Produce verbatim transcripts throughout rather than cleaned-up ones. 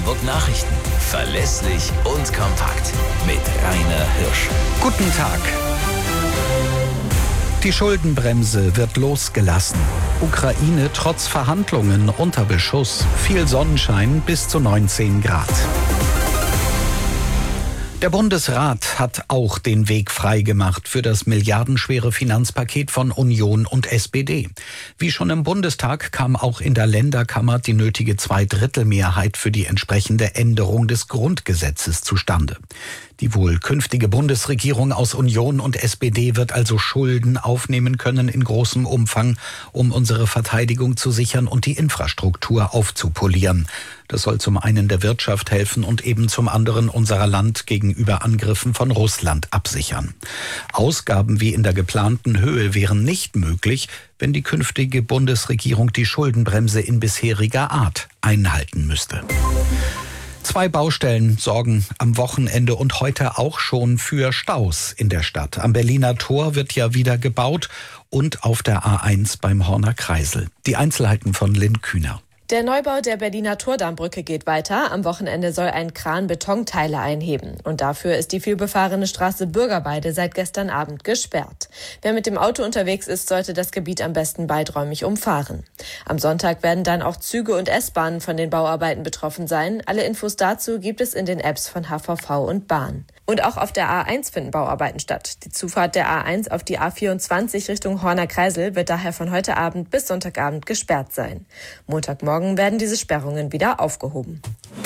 Hamburg Nachrichten. Verlässlich und kompakt. Mit Rainer Hirsch. Guten Tag. Die Schuldenbremse wird losgelassen. Ukraine trotz Verhandlungen unter Beschuss. Viel Sonnenschein bis zu neunzehn Grad. Der Bundesrat hat auch den Weg freigemacht für das milliardenschwere Finanzpaket von Union und S P D. Wie schon im Bundestag kam auch in der Länderkammer die nötige Zweidrittelmehrheit für die entsprechende Änderung des Grundgesetzes zustande. Die wohl künftige Bundesregierung aus Union und S P D wird also Schulden aufnehmen können in großem Umfang, um unsere Verteidigung zu sichern und die Infrastruktur aufzupolieren. Das soll zum einen der Wirtschaft helfen und eben zum anderen unser Land gegenüber Angriffen von Russland absichern. Ausgaben wie in der geplanten Höhe wären nicht möglich, wenn die künftige Bundesregierung die Schuldenbremse in bisheriger Art einhalten müsste. Zwei Baustellen sorgen am Wochenende und heute auch schon für Staus in der Stadt. Am Berliner Tor wird ja wieder gebaut und auf der A eins beim Horner Kreisel. Die Einzelheiten von Lynn Kühner. Der Neubau der Berliner Tordambrücke geht weiter. Am Wochenende soll ein Kran Betonteile einheben. Und dafür ist die vielbefahrene Straße Bürgerweide seit gestern Abend gesperrt. Wer mit dem Auto unterwegs ist, sollte das Gebiet am besten weiträumig umfahren. Am Sonntag werden dann auch Züge und S-Bahnen von den Bauarbeiten betroffen sein. Alle Infos dazu gibt es in den Apps von H V V und Bahn. Und auch auf der A eins finden Bauarbeiten statt. Die Zufahrt der A eins auf die A vierundzwanzig Richtung Horner Kreisel wird daher von heute Abend bis Sonntagabend gesperrt sein. Montagmorgen werden diese Sperrungen wieder aufgehoben.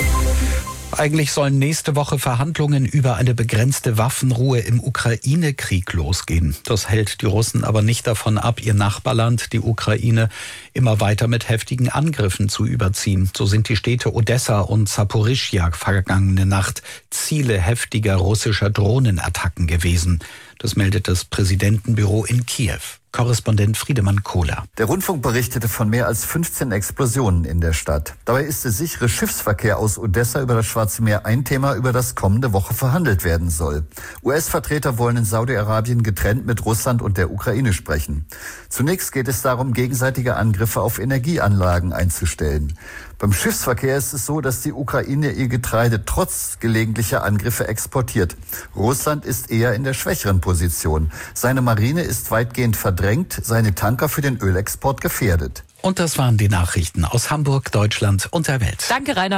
Eigentlich sollen nächste Woche Verhandlungen über eine begrenzte Waffenruhe im Ukraine-Krieg losgehen. Das hält die Russen aber nicht davon ab, ihr Nachbarland, die Ukraine, immer weiter mit heftigen Angriffen zu überziehen. So sind die Städte Odessa und Saporischschja vergangene Nacht Ziele heftiger russischer Drohnenattacken gewesen. Das meldet das Präsidentenbüro in Kiew. Korrespondent Friedemann Kohler. Der Rundfunk berichtete von mehr als fünfzehn Explosionen in der Stadt. Dabei ist der sichere Schiffsverkehr aus Odessa über das Schwarze Meer ein Thema, über das kommende Woche verhandelt werden soll. U S-Vertreter wollen in Saudi-Arabien getrennt mit Russland und der Ukraine sprechen. Zunächst geht es darum, gegenseitige Angriffe auf Energieanlagen einzustellen. Beim Schiffsverkehr ist es so, dass die Ukraine ihr Getreide trotz gelegentlicher Angriffe exportiert. Russland ist eher in der schwächeren Position. Seine Marine ist weitgehend verdrängt, seine Tanker für den Ölexport gefährdet. Und das waren die Nachrichten aus Hamburg, Deutschland und der Welt. Danke, Rainer.